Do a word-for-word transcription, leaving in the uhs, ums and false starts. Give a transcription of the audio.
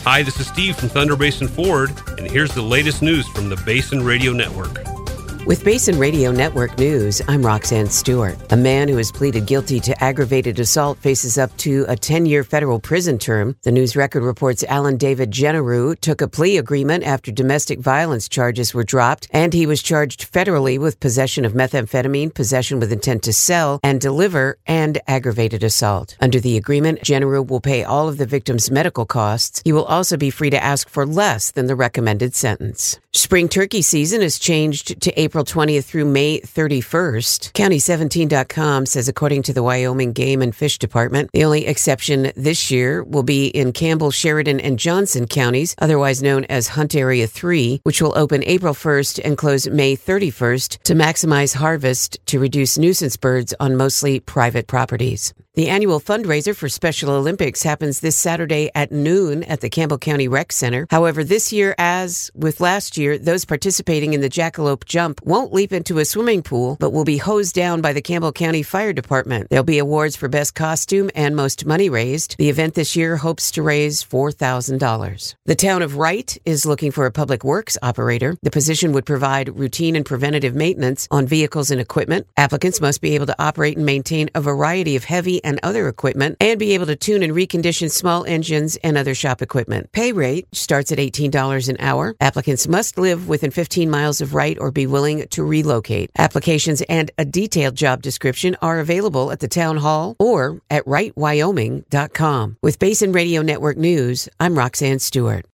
Hi, this is Steve from Thunder Basin Ford, and here's the latest news from the Basin Radio Network. With Basin Radio Network News, I'm Roxanne Stewart. A man who has pleaded guilty to aggravated assault faces up to a ten-year federal prison term. The News Record reports Alan David Generou took a plea agreement after domestic violence charges were dropped, and he was charged federally with possession of methamphetamine, possession with intent to sell and deliver, and aggravated assault. Under the agreement, Generou will pay all of the victim's medical costs. He will also be free to ask for less than the recommended sentence. Spring turkey season is changed to April twentieth through May thirty-first. County seventeen dot com says, according to the Wyoming Game and Fish Department, the only exception this year will be in Campbell, Sheridan, and Johnson counties, otherwise known as Hunt Area three, which will open April first and close May thirty-first to maximize harvest to reduce nuisance birds on mostly private properties. The annual fundraiser for Special Olympics happens this Saturday at noon at the Campbell County Rec Center. However, this year, as with last year, those participating in the Jackalope Jump won't leap into a swimming pool, but will be hosed down by the Campbell County Fire Department. There'll be awards for best costume and most money raised. The event this year hopes to raise four thousand dollars. The town of Wright is looking for a public works operator. The position would provide routine and preventative maintenance on vehicles and equipment. Applicants must be able to operate and maintain a variety of heavy and other equipment and be able to tune and recondition small engines and other shop equipment. Pay rate starts at eighteen dollars an hour. Applicants must live within fifteen miles of Wright or be willing to relocate. Applications and a detailed job description are available at the town hall or at wright wyoming dot com. With Basin Radio Network News, I'm Roxanne Stewart.